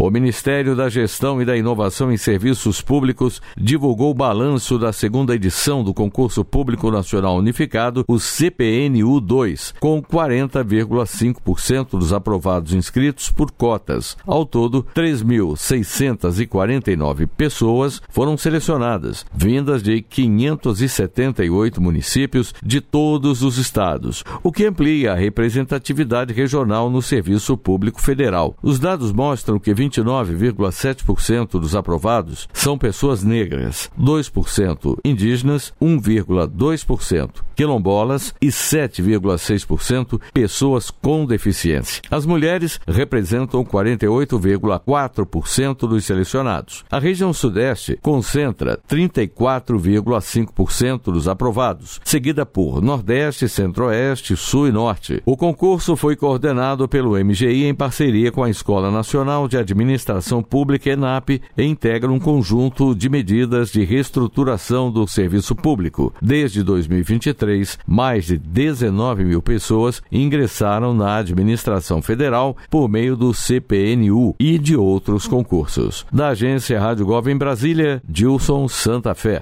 O Ministério da Gestão e da Inovação em Serviços Públicos divulgou o balanço da segunda edição do Concurso Público Nacional Unificado, o CPNU-2, com 40,5% dos aprovados inscritos por cotas. Ao todo, 3.649 pessoas foram selecionadas, vindas de 578 municípios de todos os estados, o que amplia a representatividade regional no Serviço Público Federal. Os dados mostram que 29,7% dos aprovados são pessoas negras, 2% indígenas, 1,2% quilombolas e 7,6% pessoas com deficiência. As mulheres representam 48,4% dos selecionados. A região Sudeste concentra 34,5% dos aprovados, seguida por Nordeste, Centro-Oeste, Sul e Norte. O concurso foi coordenado pelo MGI em parceria com a Escola Nacional de Administração Pública, ENAP, e integra um conjunto de medidas de reestruturação do serviço público. Desde 2023, mais de 19 mil pessoas ingressaram na administração federal por meio do CPNU e de outros concursos. Da agência Rádio Gov em Brasília, Dilson Santa Fé.